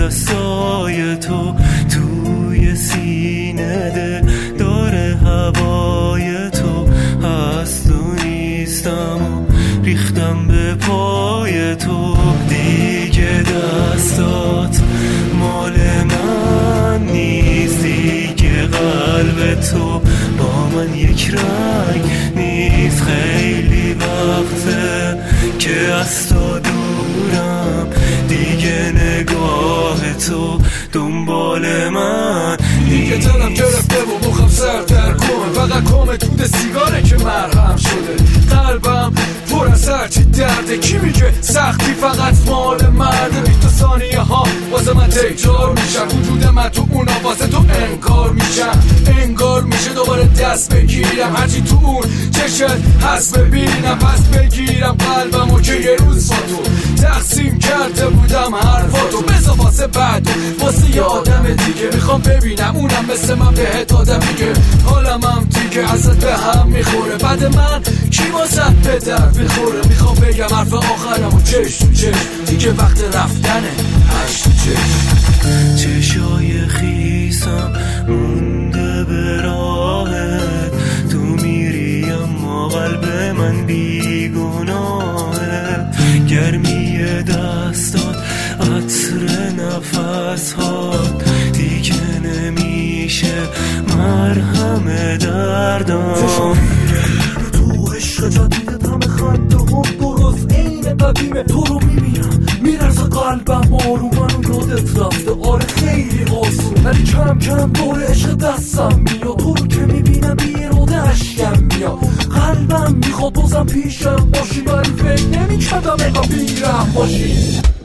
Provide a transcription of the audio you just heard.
دستای تو توی سینه ده داره هوای تو هست و نیستم و ریختم به پای تو دیگه دستات مال من نیست دیگه قلب تو با من یک رنگ نیست خیلی وقته که از تو دورم دیگه نگاه تو دنبال من دیگه دلم گرفته و مخم سر در کن فقط کم دود سیگاره که مرهم شده قلبم پر از هرچی درده کی میگه سختی فقط مال مرده 20 ثانیه ها واسه من تکرار میشن وجود من تو اونا واسه تو انکار میشن انگار میشه دوباره دست بگیرم هرچی تو اون چشت هست ببینم پس بگیرم قلبمو که یه روز با تو تقسیم کرده بودم حرفاتو بذار واسه بعد واسه یه آدم دیگه میخوام ببینم اونم مثل من بهت آدم میگه حالم هم دیگه ازت به هم میخوره بعد من کی واسه به درد میخوره میخوام بگم حرف آخرمو چشم تو چشم دیگه وقت رفتنه عشق تو چشم چشای خیسم مونده به راهت تو میری اما قلب من بیگناهه گرمی دستات عطر نفسات دیگه نمیشه مرهم دردم تو عشق جدیدت همه خنده هم درست عین قدیمه تو رو میبینم میرزه قلبم آروم منو یادت رفته آره خیلی آسون ولی کم کم دور عشق دستم میاد تو رو که میبینم بیراده اشکم میاد قلبم میخواد بازم پیشم باشی ولی فکر نمیکردم اینقدر بیرم باشی